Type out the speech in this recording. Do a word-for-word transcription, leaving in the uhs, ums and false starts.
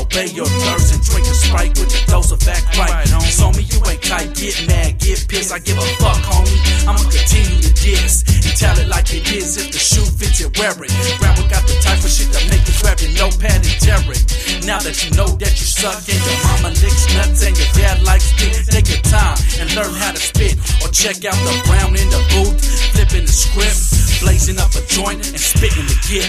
obey your thirst and drink a Sprite with a dose of act right. You saw me, you ain't tight, get mad, get pissed. I give a fuck, homie. I'ma continue to diss and tell it like it is. If the shoe fits, you wear it. Rapper got the type of shit that make you grab your notepad and tear it. Now that you know that you suck and your mama licks nuts and your dad likes dick, take your time and learn how to spit. Or check out the Brown in the booth, flipping the script, blazing up a joint and spitting the gift.